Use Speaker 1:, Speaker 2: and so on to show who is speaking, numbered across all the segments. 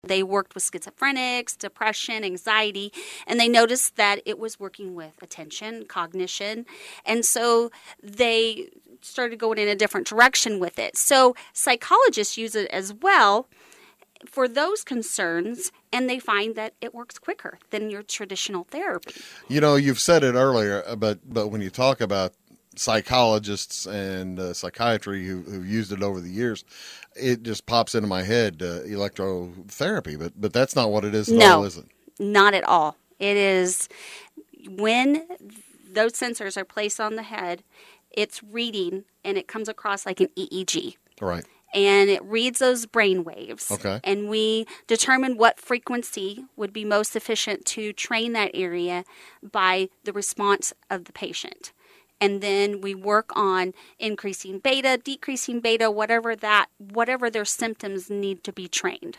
Speaker 1: They worked with schizophrenics, depression, anxiety, and they noticed that it was working with attention, cognition, and so they started going in a different direction with it. So psychologists use it as well for those concerns, and they find that it works quicker than your traditional therapy.
Speaker 2: You've said it earlier, but when you talk about psychologists and psychiatry who've used it over the years, it just pops into my head, electrotherapy, but that's not what it is at all, is it?
Speaker 1: Not at all. It is when those sensors are placed on the head, it's reading, and it comes across like an EEG.
Speaker 2: Right.
Speaker 1: And it reads those brain waves.
Speaker 2: Okay.
Speaker 1: And we determine what frequency would be most efficient to train that area by the response of the patient. And then we work on increasing beta, decreasing beta, whatever their symptoms need to be trained.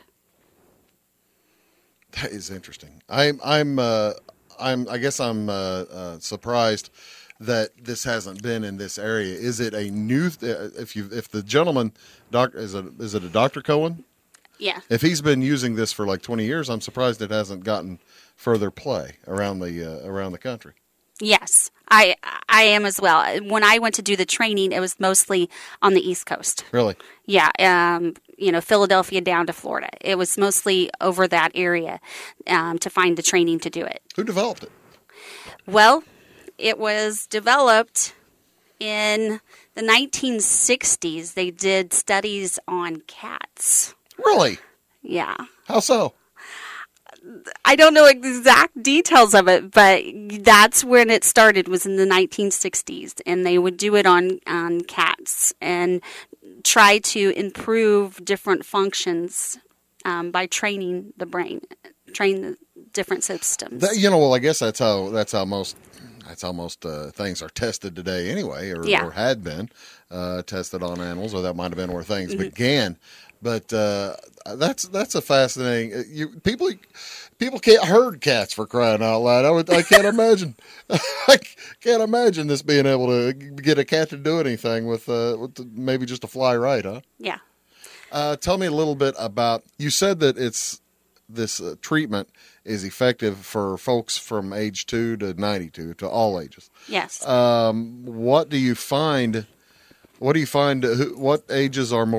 Speaker 2: That is interesting. I guess I'm surprised that this hasn't been in this area. Is it a new? If the gentleman, is it a Dr. Cohen?
Speaker 1: Yeah.
Speaker 2: If he's been using this for like 20 years, I'm surprised it hasn't gotten further play around the country.
Speaker 1: Yes, I am as well. When I went to do the training, it was mostly on the East Coast.
Speaker 2: Really?
Speaker 1: Yeah, Philadelphia down to Florida. It was mostly over that area to find the training to do it.
Speaker 2: Who developed it?
Speaker 1: Well, it was developed in the 1960s. They did studies on cats.
Speaker 2: Really?
Speaker 1: Yeah.
Speaker 2: How so?
Speaker 1: I don't know exact details of it, but that's when it started, was in the 1960s. And they would do it on cats and try to improve different functions by training the brain, train the different systems.
Speaker 2: I guess that's how most things are tested today anyway, or had been tested on animals, or that might have been where things began. But that's a fascinating. People can't herd cats, for crying out loud. I can't imagine. I can't imagine this being able to get a cat to do anything with maybe just a fly right, huh?
Speaker 1: Yeah.
Speaker 2: Tell me a little bit about. You said that this treatment is effective for folks from age 2 to 92, to all ages.
Speaker 1: Yes.
Speaker 2: What do you find? What ages are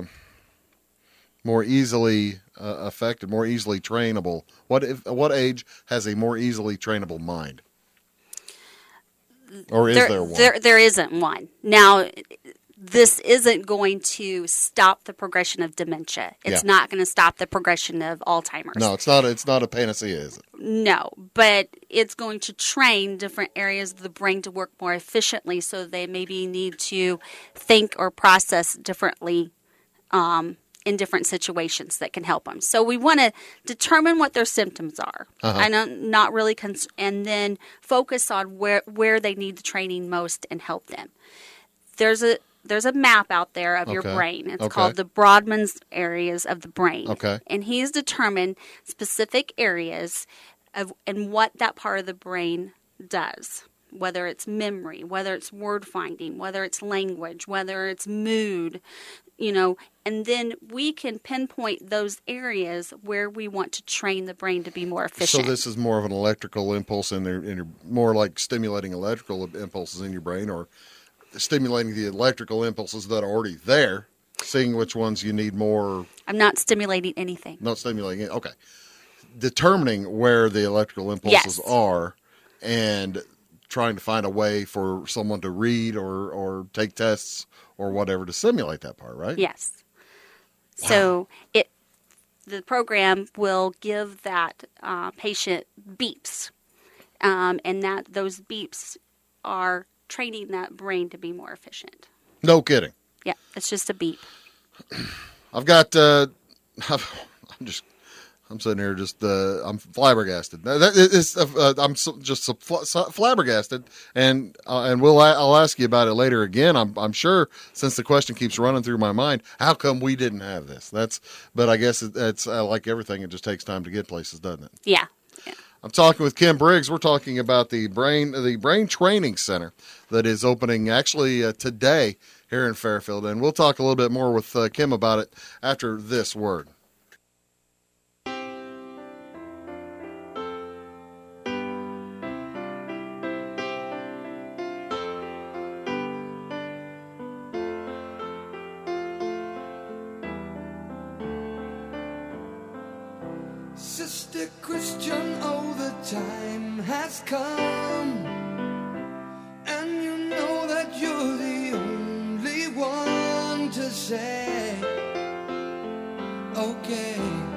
Speaker 2: more easily affected, more easily trainable? What age has a more easily trainable mind? Or is there one?
Speaker 1: There isn't one. Now, this isn't going to stop the progression of dementia. It's not going to stop the progression of Alzheimer's.
Speaker 2: No, it's not a panacea, is it?
Speaker 1: No, but it's going to train different areas of the brain to work more efficiently, so they maybe need to think or process differently in different situations that can help them. So we want to determine what their symptoms are, and not really, and then focus on where they need the training most and help them. There's a map out there of your brain. It's called the Brodmann's areas of the brain.
Speaker 2: Okay.
Speaker 1: And he's determined specific areas and what that part of the brain does, whether it's memory, whether it's word finding, whether it's language, whether it's mood, and then we can pinpoint those areas where we want to train the brain to be more efficient.
Speaker 2: So this is more of an electrical impulse in your more like stimulating electrical impulses in your brain, or stimulating the electrical impulses that are already there, seeing which ones you need more.
Speaker 1: I'm not stimulating anything.
Speaker 2: Not stimulating it. Okay. Determining where the electrical impulses are and trying to find a way for someone to read or take tests or whatever to simulate that part, right?
Speaker 1: Yes. Wow. So the program will give that patient beeps, and those beeps are training that brain to be more efficient.
Speaker 2: No kidding.
Speaker 1: Yeah, it's just a beep.
Speaker 2: I've got. I'm sitting here I'm flabbergasted. I'm just flabbergasted, and I'll ask you about it later again. I'm sure, since the question keeps running through my mind, how come we didn't have this? But I guess it's like everything; it just takes time to get places, doesn't it?
Speaker 1: Yeah.
Speaker 2: I'm talking with Kim Briggs. We're talking about the Brain Training Center that is opening actually today here in Fairfield, and we'll talk a little bit more with Kim about it after this word.
Speaker 3: Sister Christian, oh, the time has come, and you know that you're the only one to say, okay.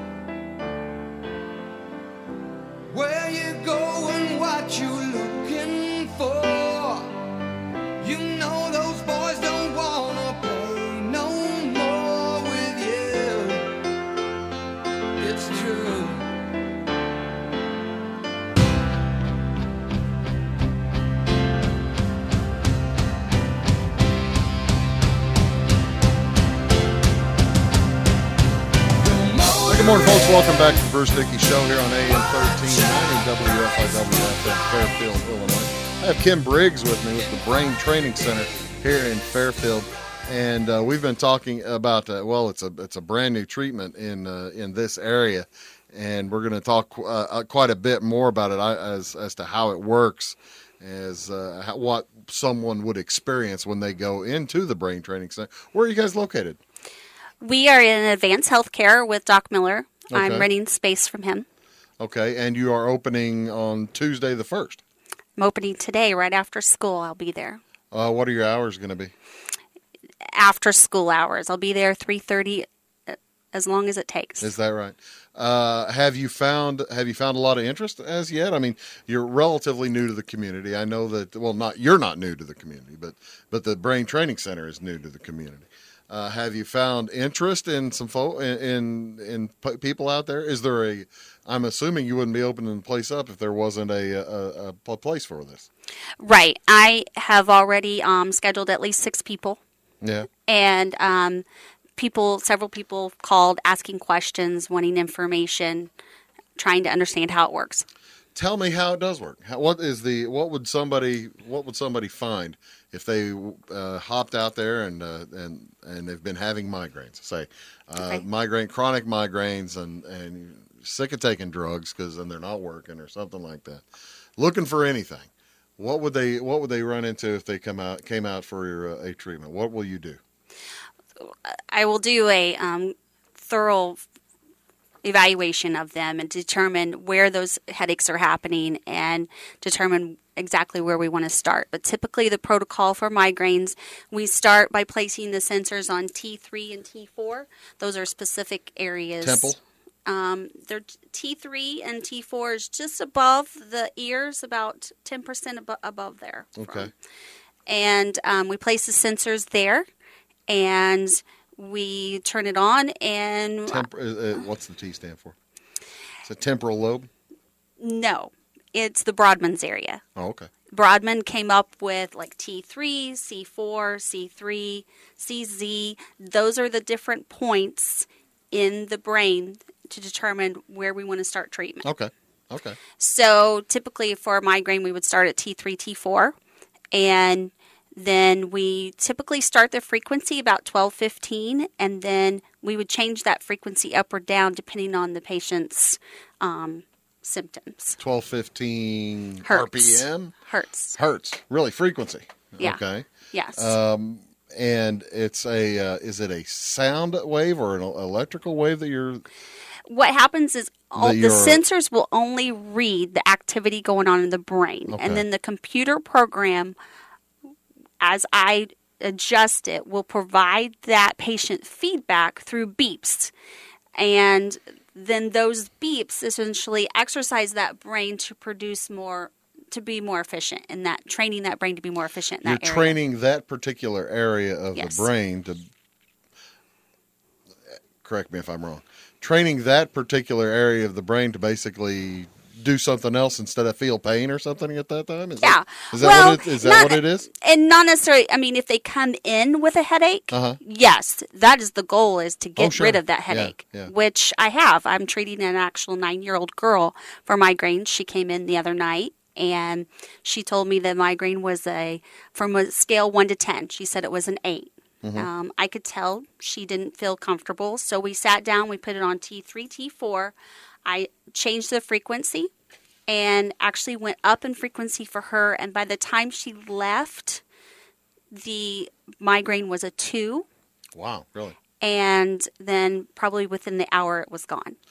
Speaker 3: Where you going, what you looking for? You know those boys don't wanna play no more with you. It's true.
Speaker 2: Good morning, folks. Welcome back to the Bruce Dickey Show here on AM 1390 WFIW in Fairfield, Illinois. I have Kim Briggs with me with the Brain Training Center here in Fairfield, and we've been talking about it's a brand new treatment in this area, and we're going to talk quite a bit more about it as to how it works, what someone would experience when they go into the Brain Training Center. Where are you guys located?
Speaker 1: We are in Advanced Healthcare with Doc Miller.
Speaker 2: Okay.
Speaker 1: I'm renting space from him.
Speaker 2: Okay, and you are opening on Tuesday the 1st.
Speaker 1: I'm opening today, right after school. I'll be there.
Speaker 2: What are your hours going to be?
Speaker 1: After school hours. I'll be there 3:30, as long as it takes.
Speaker 2: Is that right? Have you found a lot of interest as yet? I mean, you're relatively new to the community. I know that. Well, you're not new to the community, but the Brain Training Center is new to the community. Have you found interest in some in people out there? Is there I'm assuming you wouldn't be opening the place up if there wasn't a place for this.
Speaker 1: Right. I have already scheduled at least 6 people.
Speaker 2: Yeah.
Speaker 1: And several people called asking questions, wanting information, trying to understand how it works.
Speaker 2: Tell me how it does work. What would somebody find if they hopped out there and they've been having migraines, say chronic migraines, and sick of taking drugs because then they're not working or something like that, looking for anything? What would they run into if they came out for a treatment? What will you do?
Speaker 1: I will do a thorough evaluation of them and determine where those headaches are happening and determine exactly where we want to start. But typically the protocol for migraines, we start by placing the sensors on T3 and T4. Those are specific areas.
Speaker 2: Temple?
Speaker 1: They're T3 and T4 is just above the ears, about 10% above there.
Speaker 2: Okay.
Speaker 1: And we place the sensors there, and we turn it on, and...
Speaker 2: what's the T stand for? It's a temporal lobe?
Speaker 1: No, it's the Brodmann's area.
Speaker 2: Oh, okay.
Speaker 1: Brodmann came up with like T3, C4, C3, CZ. Those are the different points in the brain to determine where we want to start treatment.
Speaker 2: Okay.
Speaker 1: So typically for a migraine, we would start at T3, T4, and then we typically start the frequency about 12-15, and then we would change that frequency up or down depending on the patient's symptoms.
Speaker 2: 12-15
Speaker 1: Hertz.
Speaker 2: RPM?
Speaker 1: Hertz.
Speaker 2: Really, frequency?
Speaker 1: Yeah.
Speaker 2: Okay.
Speaker 1: Yes.
Speaker 2: And it's is it a sound wave or an electrical wave that you're...
Speaker 1: What happens is the sensors will only read the activity going on in the brain,
Speaker 2: Okay.
Speaker 1: and then the computer program, as I adjust it, will provide that patient feedback through beeps. And then those beeps essentially exercise that brain to produce more, to be more efficient in that, training that brain to be more efficient in that area.
Speaker 2: You're training that particular area of
Speaker 1: Yes.
Speaker 2: the brain to, correct me if I'm wrong, training that particular area of the brain to basically do something else instead of feel pain or something at that time? Is that what it is?
Speaker 1: And not necessarily, I mean, if they come in with a headache, yes, that is the goal, is to get rid of that headache, which I have. I'm treating an actual 9-year-old girl for migraines. She came in the other night, and she told me the migraine was from a scale 1 to 10. She said it was an 8. I could tell she didn't feel comfortable, so we sat down, we put it on T3, T4. I changed the frequency and actually went up in frequency for her, and by the time she left, the migraine was a 2.
Speaker 2: Wow, really?
Speaker 1: And then probably within the hour it was gone.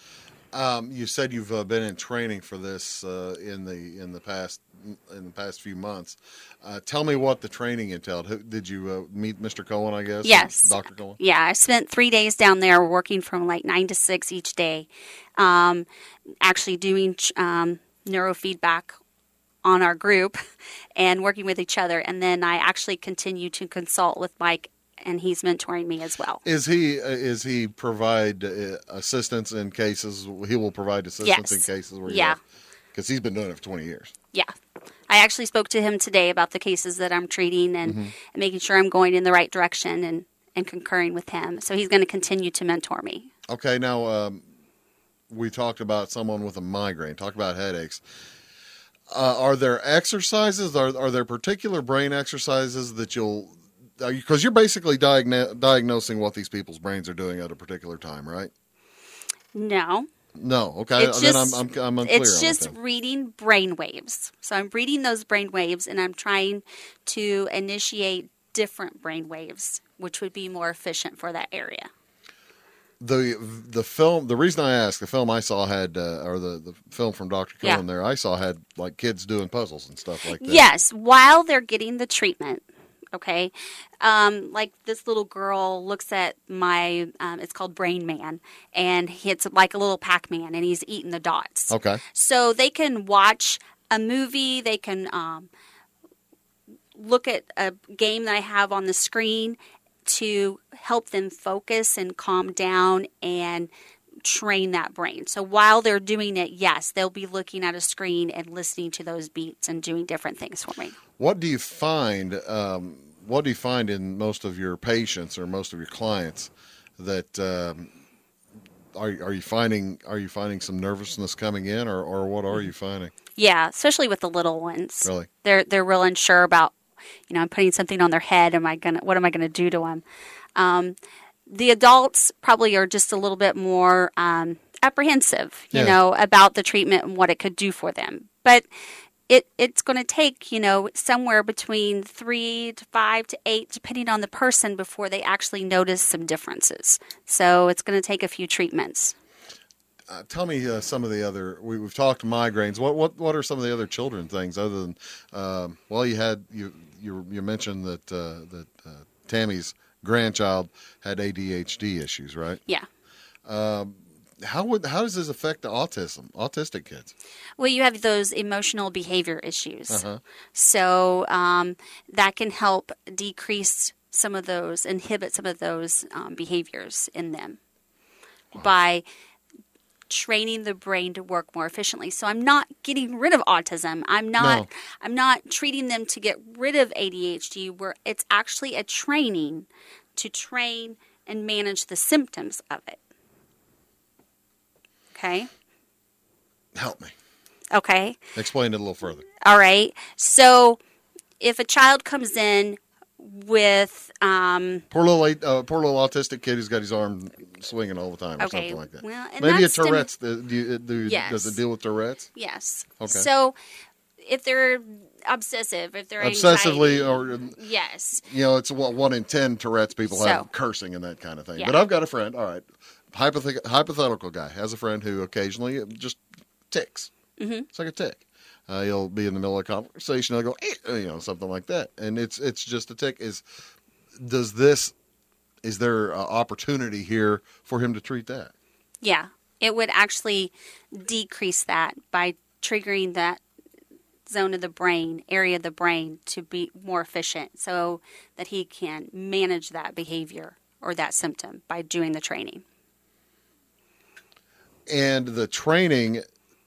Speaker 2: You said you've been in training for this in the past few months. Tell me what the training entailed. Did you meet Mr. Cohen, I guess?
Speaker 1: Yes.
Speaker 2: Dr. Cohen?
Speaker 1: Yeah, I spent 3 days down there working from like 9 to 6 each day, actually doing neurofeedback on our group and working with each other. And then I actually continue to consult with Mike, and he's mentoring me as well.
Speaker 2: Is he provide assistance in cases? He will provide assistance in cases where because he's been doing it for 20 years.
Speaker 1: Yeah. I actually spoke to him today about the cases that I'm treating and making sure I'm going in the right direction and concurring with him. So he's going to continue to mentor me.
Speaker 2: Okay. Now, we talked about someone with a migraine, talked about headaches. Are there exercises? Are there particular brain exercises that because you're basically diagnosing what these people's brains are doing at a particular time, right?
Speaker 1: No.
Speaker 2: No. Okay. Then I'm unclear.
Speaker 1: It's just reading brain waves. So I'm reading those brain waves, and I'm trying to initiate different brain waves, which would be more efficient for that area. The film. The reason I asked, the film I saw had, or the film from Dr. Cohen there, I saw had like kids doing puzzles and stuff like that. Yes, while they're getting the treatment. Okay, like this little girl looks at my, it's called Brain Man, and it's like a little Pac-Man, and he's eating the dots.
Speaker 2: Okay.
Speaker 1: So they can watch a movie, they can look at a game that I have on the screen to help them focus and calm down and train that brain. So while they're doing it, yes, they'll be looking at a screen and listening to those beats and doing different things for me. What
Speaker 2: do you find in most of your patients or most of your clients that are you finding some nervousness coming in, or what are you finding?
Speaker 1: Yeah, especially with the little ones.
Speaker 2: Really,
Speaker 1: they're real unsure about, I'm putting something on their head. What am I gonna do to them? The adults probably are just a little bit more apprehensive, about the treatment and what it could do for them, but. It's going to take, somewhere between 3 to 5 to 8, depending on the person, before they actually notice some differences. So it's going to take a few treatments.
Speaker 2: Tell me some of the other. We've talked migraines. What are some of the other children things other than? You mentioned that Tammy's grandchild had ADHD issues, right?
Speaker 1: Yeah.
Speaker 2: How does this affect the autistic kids?
Speaker 1: Well, you have those emotional behavior issues. So that can help decrease some of those, inhibit some of those behaviors in them by training the brain to work more efficiently. So I'm not getting rid of autism. I'm not treating them to get rid of ADHD, where it's actually a training to train and manage the symptoms of it. Okay.
Speaker 2: Help me.
Speaker 1: Okay.
Speaker 2: Explain it a little further.
Speaker 1: All right. So if a child comes in with
Speaker 2: poor little autistic kid who's got his arm swinging all the time or something like that.
Speaker 1: Well,
Speaker 2: maybe a Tourette's.
Speaker 1: Yes.
Speaker 2: Does it deal with Tourette's?
Speaker 1: Yes.
Speaker 2: Okay.
Speaker 1: So if they're obsessive, if they're
Speaker 2: obsessively,
Speaker 1: anxiety, yes.
Speaker 2: It's 1 in 10 Tourette's people have cursing and that kind of thing. Yeah. But I've got a friend. All right. Hypothetical guy has a friend who occasionally just ticks. Mm-hmm. It's like a tick. He'll be in the middle of a conversation. He'll go, something like that, and it's just a tick. Is there opportunity here for him to treat that?
Speaker 1: Yeah, it would actually decrease that by triggering that area of the brain to be more efficient, so that he can manage that behavior or that symptom by doing the training.
Speaker 2: And the training,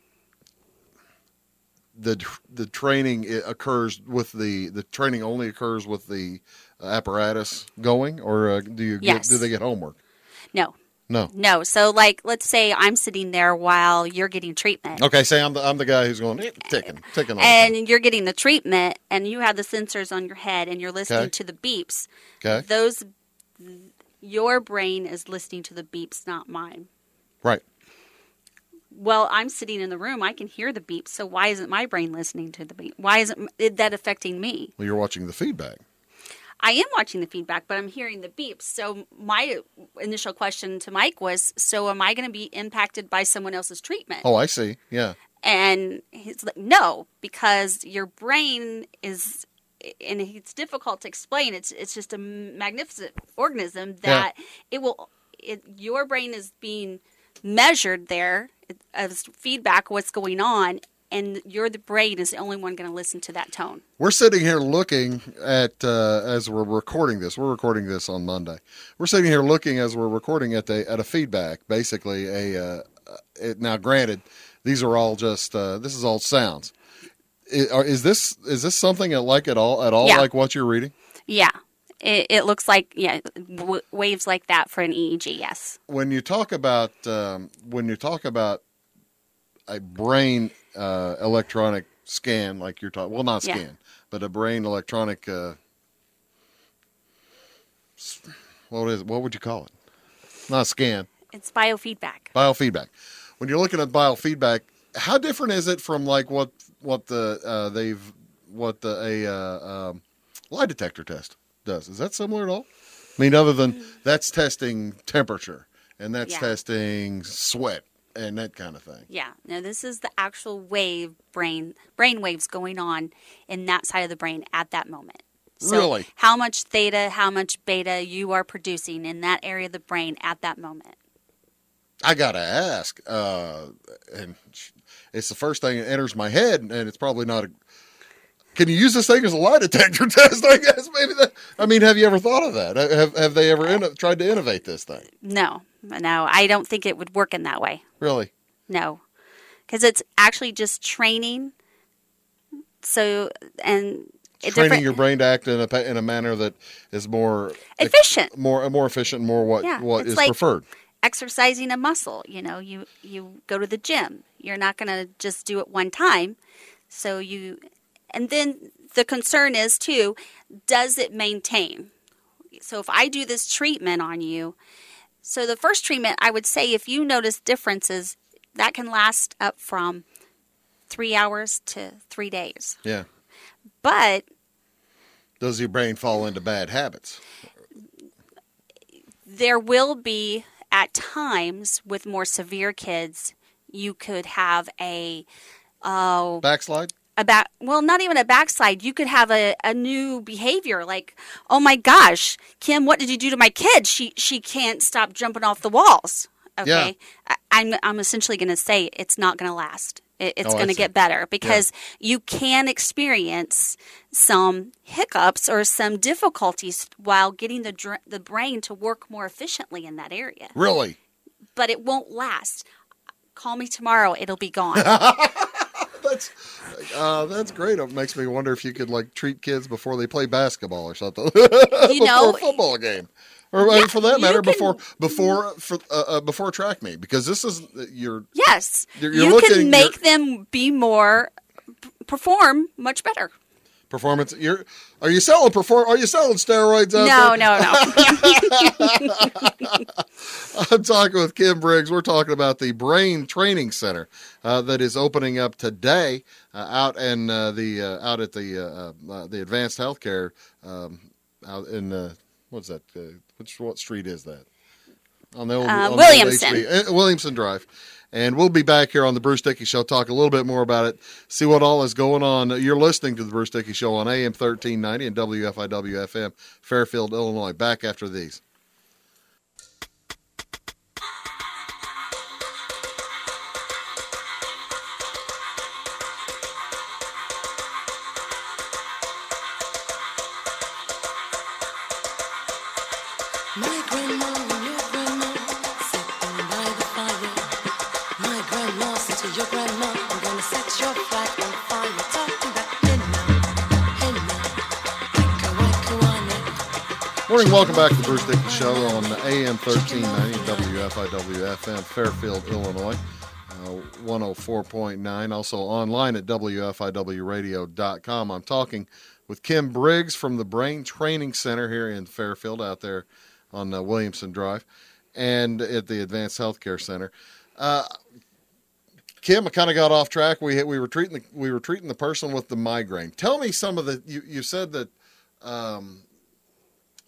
Speaker 2: the training occurs with the training only occurs with the apparatus going, or do they get homework?
Speaker 1: No. So, let's say I'm sitting there while you're getting treatment.
Speaker 2: Okay, say I'm the guy who's going ticking all
Speaker 1: and you're getting the treatment, and you have the sensors on your head, and you're listening to the beeps.
Speaker 2: Okay.
Speaker 1: Your brain is listening to the beeps, not mine.
Speaker 2: Right.
Speaker 1: Well, I'm sitting in the room. I can hear the beeps. So why isn't my brain listening to the beep? Why isn't that affecting me?
Speaker 2: Well, you're watching the feedback.
Speaker 1: I am watching the feedback, but I'm hearing the beeps. So my initial question to Mike was, so am I going to be impacted by someone else's treatment?
Speaker 2: Oh, I see. Yeah.
Speaker 1: And he's like, no, because your brain is, and it's difficult to explain. It's just a magnificent organism that your brain is being measured there as feedback, what's going on. And the brain is the only one going to listen to that tone.
Speaker 2: We're sitting here looking at, as we're recording this. We're recording this on Monday. We're sitting here looking as we're recording at a feedback, basically now granted, these are all just, this is all sounds. Is this something like at all like what you're reading?
Speaker 1: Yeah. It looks like, waves like that for an EEG, yes.
Speaker 2: When you talk about a brain electronic scan, like you're talking, well, not scan, but a brain electronic, what would you call it? Not scan.
Speaker 1: It's biofeedback.
Speaker 2: Biofeedback. When you're looking at biofeedback, how different is it from like what a lie detector test does? Is that similar at all? I mean, other than that's testing temperature and that's testing sweat and that kind of thing.
Speaker 1: Yeah. No, this is the actual brain waves going on in that side of the brain at that moment. So
Speaker 2: really?
Speaker 1: How much theta, how much beta you are producing in that area of the brain at that moment.
Speaker 2: I got to ask, and it's the first thing that enters my head, and it's probably not can you use this thing as a lie detector test, I guess? Maybe that. I mean, have you ever thought of that? Have they ever tried to innovate this thing?
Speaker 1: No, I don't think it would work in that way.
Speaker 2: Really?
Speaker 1: No, because it's actually just training. So, and
Speaker 2: training your brain to act in a manner that is more
Speaker 1: efficient,
Speaker 2: more efficient, more what is like preferred.
Speaker 1: Exercising a muscle, you go to the gym. You're not going to just do it one time. So and then the concern is too, does it maintain? So if I do this treatment on you, so the first treatment, I would say if you notice differences, that can last up from 3 hours to 3 days.
Speaker 2: Yeah.
Speaker 1: But
Speaker 2: does your brain fall into bad habits?
Speaker 1: There will be, at times, with more severe kids, you could have a
Speaker 2: backslide?
Speaker 1: Not even a backslide. You could have a new behavior like, oh my gosh, Kim, what did you do to my kid? She can't stop jumping off the walls. Okay. Yeah. I'm essentially going to say it's not going to last. It's going to get better because you can experience some hiccups or some difficulties while getting the brain to work more efficiently in that area.
Speaker 2: Really?
Speaker 1: But it won't last. Call me tomorrow. It'll be gone.
Speaker 2: That's great. It makes me wonder if you could like treat kids before they play basketball or something. Before a football game. Or for that matter, before track meet, because this is you
Speaker 1: can make them be perform much better.
Speaker 2: Performance. Are you selling steroids out there? No. I'm talking with Kim Briggs. We're talking about the Brain Training Center that is opening up today out at the Advanced Healthcare out in what's that? What street is that? On the old
Speaker 1: Williamson.
Speaker 2: Williamson Drive. And we'll be back here on the Bruce Dickey Show, talk a little bit more about it, see what all is going on. You're listening to the Bruce Dickey Show on AM 1390 and WFIW-FM, Fairfield, Illinois. Back after these.
Speaker 3: My grandma and your grandma sitting by the fire. My grandma said to your grandma, I'm gonna set your flag on fire. Talking about hey now.
Speaker 2: Morning, welcome back to the Bruce Dickey Show on AM 1390 WFIW-FM, Fairfield, Illinois, 104.9. Also online at WFIWradio.com. I'm talking with Kim Briggs from the Brain Training Center here in Fairfield, out there on Williamson Drive, and at the Advanced Healthcare Center. Kim, I kind of got off track. We were treating the person with the migraine. Tell me some of the. You said that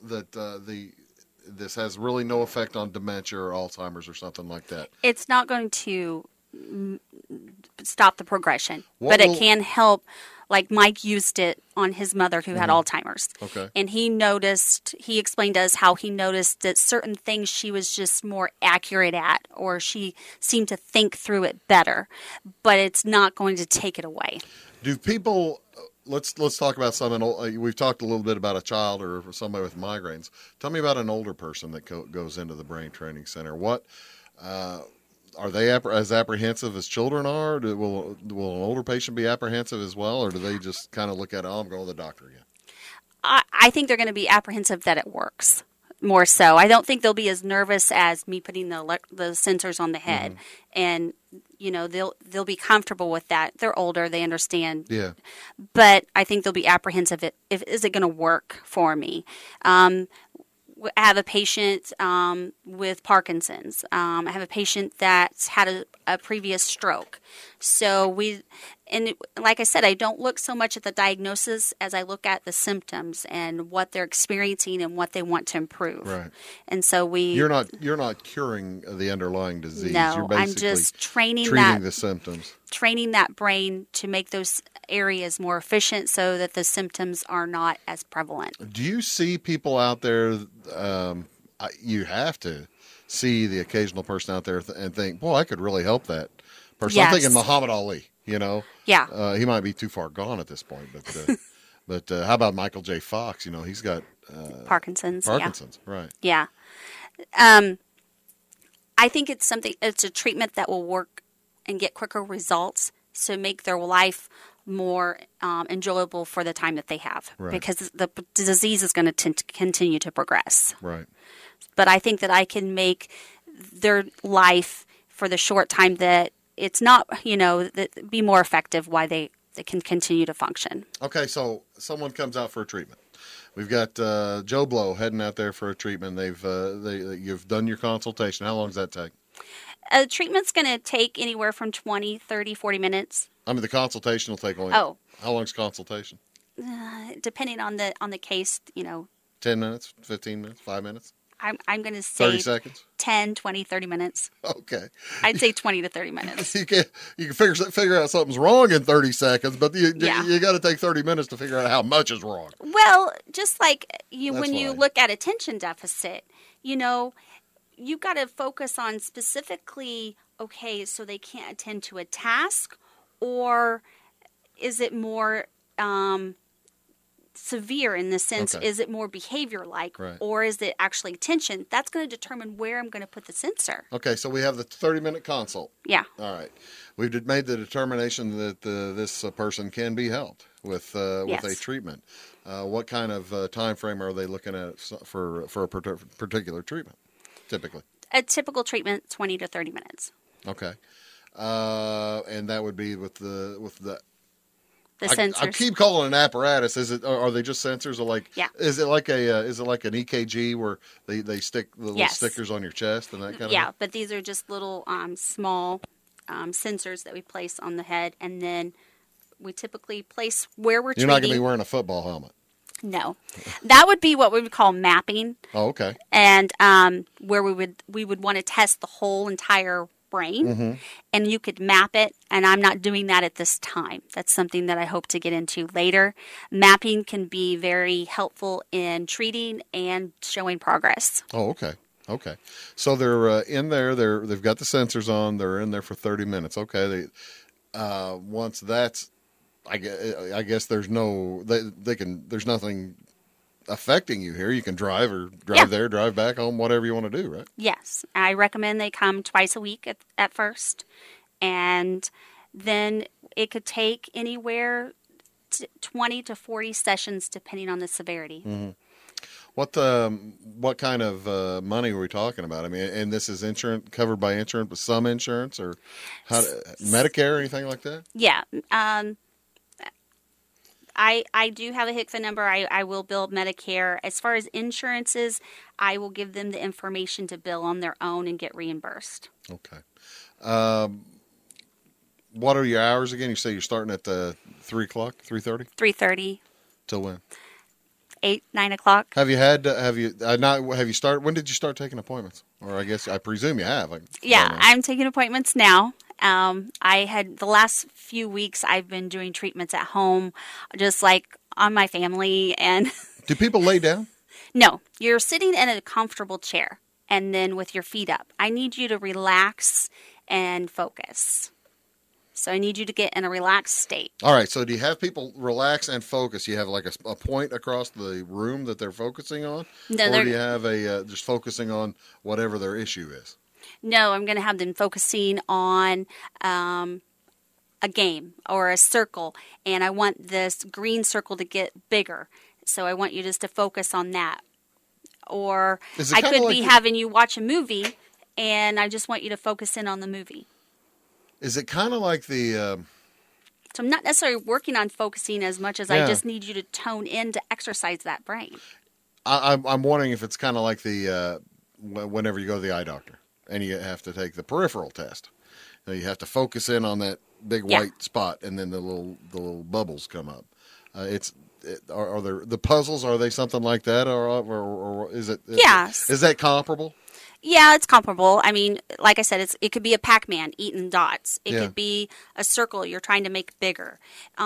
Speaker 2: that this has really no effect on dementia or Alzheimer's or something like that?
Speaker 1: It's not going to stop the progression, but it can help. Like Mike used it on his mother who had Alzheimer's.
Speaker 2: Okay.
Speaker 1: And he explained to us how he noticed that certain things she was just more accurate at, or she seemed to think through it better, but it's not going to take it away.
Speaker 2: Do people, let's talk about something. We've talked a little bit about a child or somebody with migraines. Tell me about an older person that goes into the Brain Training Center. What, are they as apprehensive as children are? Will an older patient be apprehensive as well, or do they just kind of look at, I'm going to the doctor again?
Speaker 1: I think they're going to be apprehensive that it works more so. I don't think they'll be as nervous as me putting the sensors on the head. And, they'll be comfortable with that. They're older. They understand.
Speaker 2: Yeah.
Speaker 1: But I think they'll be apprehensive. Is it going to work for me? I have a patient with Parkinson's. I have a patient that's had a previous stroke. So like I said, I don't look so much at the diagnosis as I look at the symptoms and what they're experiencing and what they want to improve.
Speaker 2: Right.
Speaker 1: And so
Speaker 2: you're not curing the underlying disease.
Speaker 1: No,
Speaker 2: you're basically
Speaker 1: I'm just treating
Speaker 2: the symptoms.
Speaker 1: Training that brain to make those areas more efficient so that the symptoms are not as prevalent.
Speaker 2: Do you see people out there, you have to see the occasional person out there and think, boy, I could really help that person.
Speaker 1: Yes.
Speaker 2: I'm thinking Muhammad Ali,
Speaker 1: Yeah.
Speaker 2: he might be too far gone at this point, but how about Michael J. Fox? He's got
Speaker 1: Parkinson's.
Speaker 2: Right.
Speaker 1: Yeah. I think it's a treatment that will work and get quicker results to make their life more enjoyable for the time that they have.
Speaker 2: Right.
Speaker 1: Because the disease is going to continue to progress.
Speaker 2: Right.
Speaker 1: But I think that I can make their life for the short time that it's not, that be more effective while they can continue to function.
Speaker 2: Okay, so someone comes out for a treatment. We've got Joe Blow heading out there for a treatment. You've done your consultation. How long does that take?
Speaker 1: The treatment's going to take anywhere from 20, 30, 40 minutes.
Speaker 2: I mean, the consultation will take only.
Speaker 1: Oh.
Speaker 2: How long's consultation?
Speaker 1: Depending on the case,
Speaker 2: 10 minutes, 15 minutes, 5 minutes?
Speaker 1: I'm going to say
Speaker 2: 30 seconds?
Speaker 1: 10, 20, 30 minutes.
Speaker 2: Okay.
Speaker 1: I'd say 20 to 30 minutes.
Speaker 2: You can figure out something's wrong in 30 seconds, but you got to take 30 minutes to figure out how much is wrong.
Speaker 1: Well, just like when
Speaker 2: fine.
Speaker 1: you look at attention deficit, you've got to focus on specifically, okay, so they can't attend to a task, or is it more severe in the sense,
Speaker 2: okay.
Speaker 1: Is it more behavior-like,
Speaker 2: right.
Speaker 1: or is it actually attention? That's going to determine where I'm going to put the sensor.
Speaker 2: Okay, so we have the 30-minute consult.
Speaker 1: Yeah.
Speaker 2: All right. We've made the determination that this person can be helped with a treatment. What kind of time frame are they looking at for a particular treatment, typically?
Speaker 1: A typical treatment, 20 to 30 minutes.
Speaker 2: Okay. And that would be with the
Speaker 1: sensors.
Speaker 2: I keep calling it an apparatus. Are they just sensors, or
Speaker 1: Yeah.
Speaker 2: Is it like an EKG where they stick the little
Speaker 1: Yes.
Speaker 2: stickers on your chest and that kind of
Speaker 1: Yeah,
Speaker 2: thing?
Speaker 1: but these are just little small sensors that we place on the head, and then we typically place where we're
Speaker 2: You're
Speaker 1: treating.
Speaker 2: not going to be wearing a football helmet.
Speaker 1: No, that would be what we would call mapping.
Speaker 2: Oh, okay.
Speaker 1: And where we would want to test the whole entire brain, and you could map it. And I'm not doing that at this time. That's something that I hope to get into later. Mapping can be very helpful in treating and showing progress.
Speaker 2: Oh, okay. Okay. So they're in there. They've got the sensors on. They're in there for 30 minutes. Okay. Once that's, I guess there's there's nothing affecting you here. You can drive there, drive back home, whatever you want to do, right?
Speaker 1: Yes. I recommend they come twice a week at first. And then it could take anywhere 20 to 40 sessions depending on the severity.
Speaker 2: Mm-hmm. What kind of money are we talking about? I mean, and this is insurance, covered by insurance, but some insurance, or Medicare or anything like that?
Speaker 1: Yeah. I do have a HCFA number. I will bill Medicare. As far as insurances, I will give them the information to bill on their own and get reimbursed.
Speaker 2: Okay. What are your hours again? You say you're starting at 3 o'clock, 3:30?
Speaker 1: 3:30.
Speaker 2: Till when?
Speaker 1: 8, 9 o'clock.
Speaker 2: Have you started? When did you start taking appointments? Or I guess I presume you have.
Speaker 1: Yeah, I'm taking appointments now. I had the last few weeks I've been doing treatments at home, just like on my family. And
Speaker 2: do people lay down?
Speaker 1: No, you're sitting in a comfortable chair and then with your feet up. I need you to relax and focus. So I need you to get in a relaxed state.
Speaker 2: All right. So do you have people relax and focus? You have like a point across the room that they're focusing on?
Speaker 1: No,
Speaker 2: or do you have just focusing on whatever their issue is?
Speaker 1: No, I'm going to have them focusing on a game or a circle. And I want this green circle to get bigger. So I want you just to focus on that. Or I could be having you watch a movie, and I just want you to focus in on the movie.
Speaker 2: Is it kind of like the...
Speaker 1: So I'm not necessarily working on focusing as much as I just need you to tone in to exercise that brain.
Speaker 2: I'm wondering if it's kind of like the whenever you go to the eye doctor and you have to take the peripheral test. You have to focus in on that big white spot, and then the little bubbles come up. Are there the puzzles? Are they something like that, or is it?
Speaker 1: Yes. Is
Speaker 2: that comparable?
Speaker 1: Yeah, it's comparable. I mean, like I said, it could be a Pac-Man eating dots. It could be a circle you're trying to make bigger.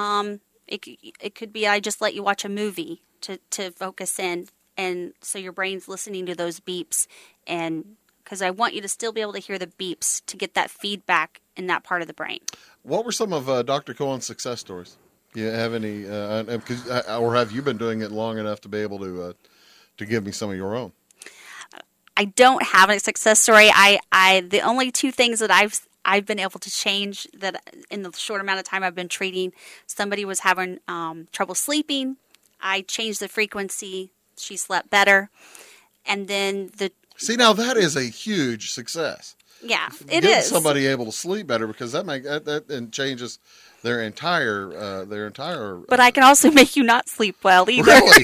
Speaker 1: It could be I just let you watch a movie to focus in, and so your brain's listening to those beeps, and because I want you to still be able to hear the beeps to get that feedback in that part of the brain. What
Speaker 2: were some of Dr. Cohen's success stories? Do you have any, or have you been doing it long enough to be able to give me some of your own?
Speaker 1: I don't have a success story. The only two things that I've been able to change that in the short amount of time I've been treating, somebody was having trouble sleeping. I changed the frequency. She slept better. And then
Speaker 2: See, now that is a huge success.
Speaker 1: Yeah, it is.
Speaker 2: Somebody able to sleep better, because that changes their entire.
Speaker 1: But I can also make you not sleep well either.
Speaker 2: Really?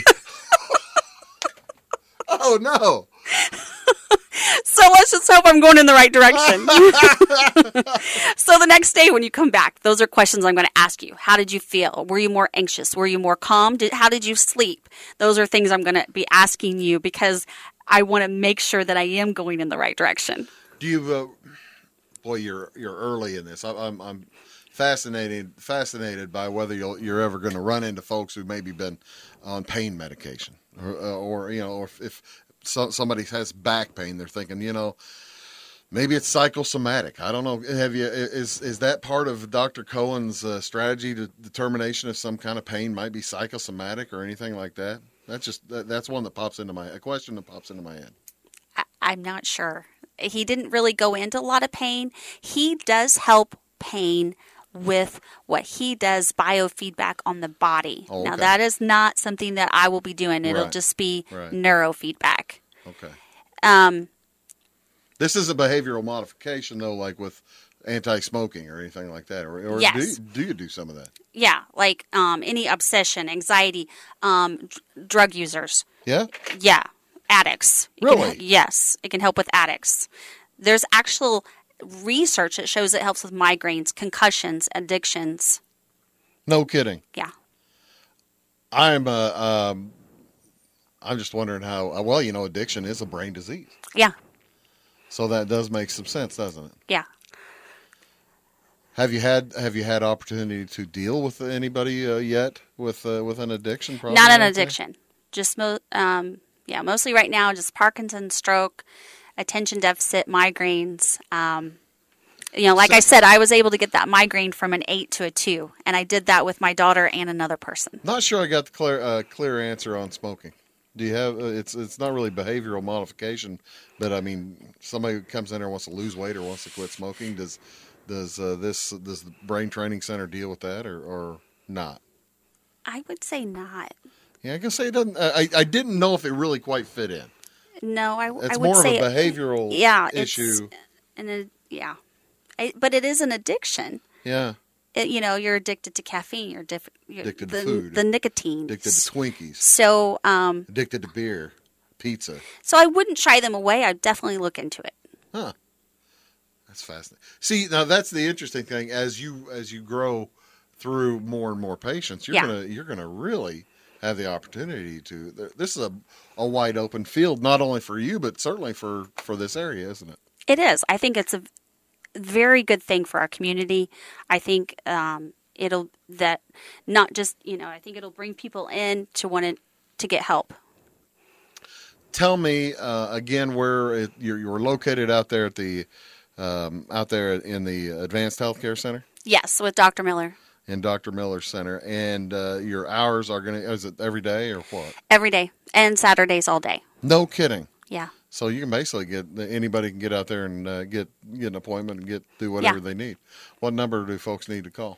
Speaker 2: Oh no.
Speaker 1: So let's just hope I'm going in the right direction. So the next day when you come back, those are questions I'm going to ask you. How did you feel? Were you more anxious? Were you more calm? How did you sleep? Those are things I'm going to be asking you, because I want to make sure that I am going in the right direction.
Speaker 2: Do you? Boy, you're early in this. I'm fascinated by whether you're ever going to run into folks who maybe been on pain medication, or if somebody has back pain, they're thinking, maybe it's psychosomatic. I don't know. Is that part of Dr. Cohen's strategy to determination if some kind of pain might be psychosomatic or anything like that? That's one that pops into a question that pops into my head.
Speaker 1: I'm not sure. He didn't really go into a lot of pain. He does help pain with what he does biofeedback on the body. Oh, okay. Now, that is not something that I will be doing. It'll just be neurofeedback.
Speaker 2: Okay. This is a behavioral modification, though, like with anti-smoking or anything like that? Or
Speaker 1: yes.
Speaker 2: do you do some of that?
Speaker 1: Yeah, like any obsession, anxiety, drug users.
Speaker 2: Yeah?
Speaker 1: Yeah, addicts.
Speaker 2: Really?
Speaker 1: Yes, it can help with addicts. There's actual research that shows it helps with migraines, concussions, addictions.
Speaker 2: No kidding.
Speaker 1: Yeah.
Speaker 2: I'm just wondering how, addiction is a brain disease.
Speaker 1: Yeah.
Speaker 2: So that does make some sense, doesn't it?
Speaker 1: Yeah.
Speaker 2: Have you had opportunity to deal with anybody yet with an addiction problem?
Speaker 1: Not an addiction. Just mostly right now just Parkinson's, stroke, attention deficit, migraines. I said, I was able to get that migraine from an 8 to a 2, and I did that with my daughter and another person.
Speaker 2: Not sure I got the clear answer on smoking. Do you have? It's not really behavioral modification, but I mean, somebody who comes in there and wants to lose weight or wants to quit smoking. Does the Brain Training Center deal with that or not?
Speaker 1: I would say not.
Speaker 2: Yeah, I can say it doesn't. I didn't know if it really quite fit in.
Speaker 1: No, I would say
Speaker 2: it's more of a behavioral issue.
Speaker 1: But it is an addiction.
Speaker 2: Yeah.
Speaker 1: You're addicted to caffeine. You're
Speaker 2: addicted to food.
Speaker 1: The nicotine.
Speaker 2: Addicted to Twinkies.
Speaker 1: So,
Speaker 2: addicted to beer, pizza.
Speaker 1: So I wouldn't shy them away. I'd definitely look into it.
Speaker 2: Huh. That's fascinating. See, now that's the interesting thing. As you grow through more and more patients, you're gonna really have the opportunity to. This is a wide open field, not only for you, but certainly for this area, isn't it?
Speaker 1: It is. I think it's a very good thing for our community. I think it'll bring people in to want to get help.
Speaker 2: Tell me again where you're located out there at the out there in the Advanced Healthcare Center.
Speaker 1: Yes, with Dr. Miller.
Speaker 2: In Dr. Miller's center, and your hours are is it every day or what?
Speaker 1: Every day, and Saturdays all day.
Speaker 2: No kidding.
Speaker 1: Yeah.
Speaker 2: So you can basically anybody can get out there and get an appointment and do whatever they need. What number do folks need to call?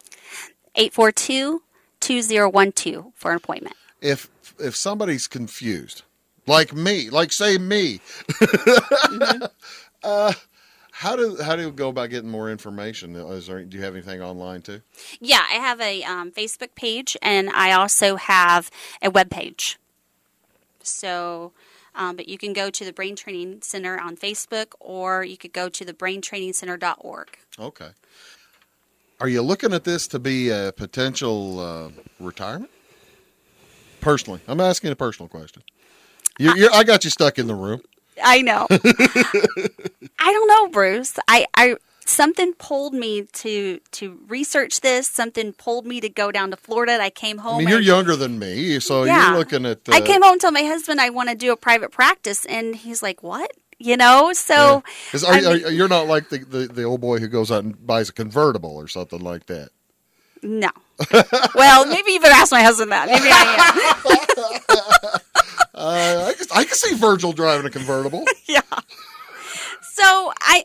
Speaker 1: 842-2012 for an appointment.
Speaker 2: If somebody's confused, like me, say me,
Speaker 1: mm-hmm.
Speaker 2: How do you go about getting more information? Do you have anything online too?
Speaker 1: Yeah, I have a Facebook page, and I also have a web page. So, but you can go to the Brain Training Center on Facebook, or you could go to thebraintrainingcenter.org. Okay.
Speaker 2: Are you looking at this to be a potential retirement? Personally, I'm asking a personal question. I got you stuck in the room.
Speaker 1: I know. I don't know, Bruce. I something pulled me to research this. Something pulled me to go down to Florida. I came home.
Speaker 2: I mean, you're younger than me, so you're looking at.
Speaker 1: I came home and told my husband I want to do a private practice, and he's like, "What?" So
Speaker 2: you're not like the old boy who goes out and buys a convertible or something like that.
Speaker 1: No. Well, maybe you better ask my husband that. Maybe I am.
Speaker 2: I can see Virgil driving a convertible.
Speaker 1: Yeah. So I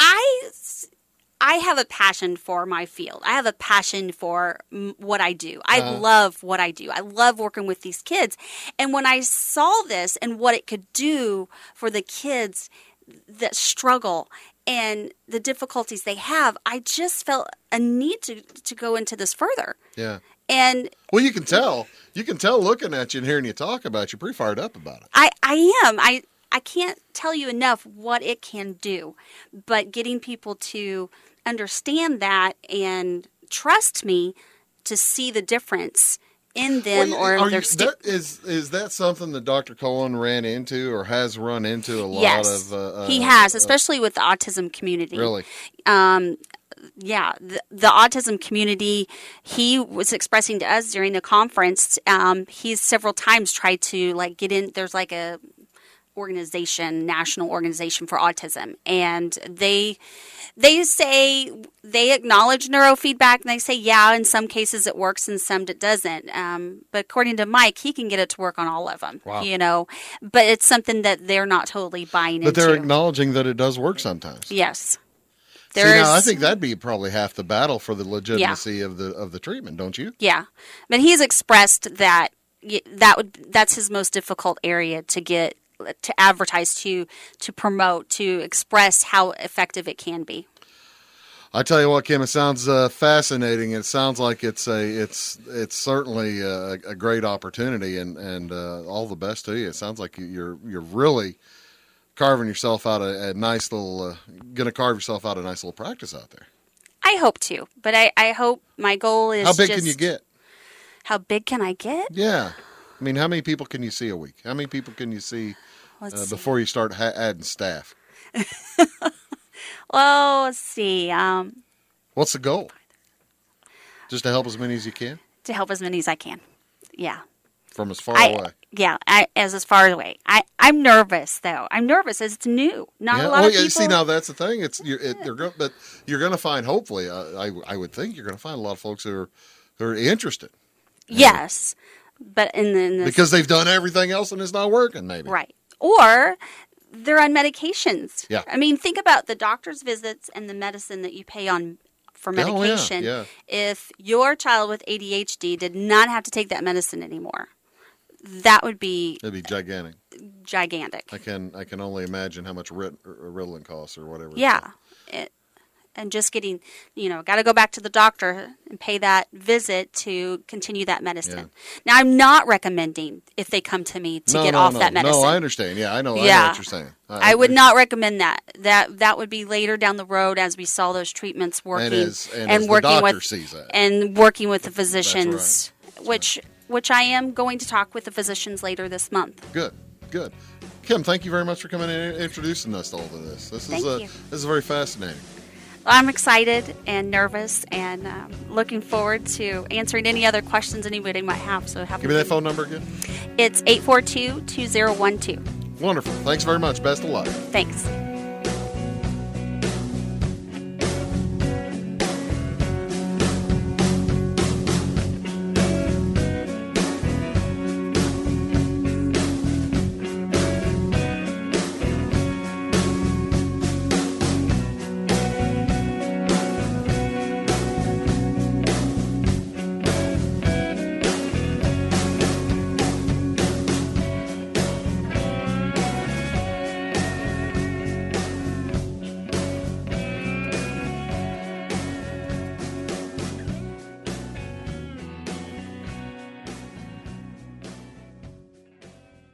Speaker 1: have a passion for my field. I have a passion for what I do. I love what I do. I love working with these kids. And when I saw this and what it could do for the kids that struggle and the difficulties they have, I just felt a need to go into this further.
Speaker 2: Yeah.
Speaker 1: And
Speaker 2: well, you can tell looking at you and hearing you talk about you, pretty fired up about it.
Speaker 1: I am. I can't tell you enough what it can do, but getting people to understand that and trust me to see the difference in them
Speaker 2: is that something that Dr. Cullen ran into or has run into a lot
Speaker 1: yes,
Speaker 2: of?
Speaker 1: He has, especially with the autism community.
Speaker 2: Really?
Speaker 1: Yeah, the autism community, he was expressing to us during the conference, he's several times tried to get in, there's a national organization for autism, and they say they acknowledge neurofeedback, and they say, yeah, in some cases it works, in some it doesn't. But according to Mike, he can get it to work on all of them,
Speaker 2: wow.
Speaker 1: But it's something that they're not totally buying into.
Speaker 2: But they're acknowledging that it does work sometimes.
Speaker 1: Yes.
Speaker 2: I think that'd be probably half the battle for the legitimacy of the treatment, don't you?
Speaker 1: Yeah, but he's expressed that's his most difficult area to advertise to promote, to express how effective it can be.
Speaker 2: I tell you what, Kim, it sounds fascinating. It sounds like it's certainly a great opportunity, and all the best to you. It sounds like you're really carving yourself out a nice little, going to carve yourself out a nice little practice out there.
Speaker 1: I hope to, but I hope my goal is
Speaker 2: how big can you get?
Speaker 1: How big can I get?
Speaker 2: Yeah. I mean, how many people can you see a week? How many people can you see before you start adding staff?
Speaker 1: Well, let's see.
Speaker 2: What's the goal? Just to help as many as you can?
Speaker 1: To help as many as I can, yeah.
Speaker 2: From as far away?
Speaker 1: Yeah, as far away. I'm nervous, though. I'm nervous as it's new. Not a lot of people.
Speaker 2: See, now that's the thing. But you're going to find, hopefully, I would think you're going to find a lot of folks who are interested.
Speaker 1: Yes. But
Speaker 2: because they've done everything else and it's not working, maybe.
Speaker 1: Right. Or they're on medications.
Speaker 2: Yeah.
Speaker 1: I mean, think about the doctor's visits and the medicine that you pay for medication.
Speaker 2: Yeah.
Speaker 1: If your child with ADHD did not have to take that medicine anymore, it'd be
Speaker 2: gigantic.
Speaker 1: Gigantic.
Speaker 2: I can only imagine how much Ritalin costs or whatever.
Speaker 1: Yeah. And just getting, got to go back to the doctor and pay that visit to continue that medicine. Yeah. Now, I'm not recommending if they come to me to get off that medicine.
Speaker 2: No, I understand. Yeah, I know what you're saying.
Speaker 1: I would not recommend that. That would be later down the road as we saw those treatments working
Speaker 2: and working
Speaker 1: the doctor sees that. And working with the physicians,
Speaker 2: That's right.
Speaker 1: which which I am going to talk with the physicians later this month.
Speaker 2: Good. Kim, thank you very much for coming in and introducing us to all of this. This is very fascinating.
Speaker 1: I'm excited and nervous and looking forward to answering any other questions anybody might have. So
Speaker 2: give me that phone number again.
Speaker 1: It's 842-2012.
Speaker 2: Wonderful. Thanks very much. Best of luck.
Speaker 1: Thanks.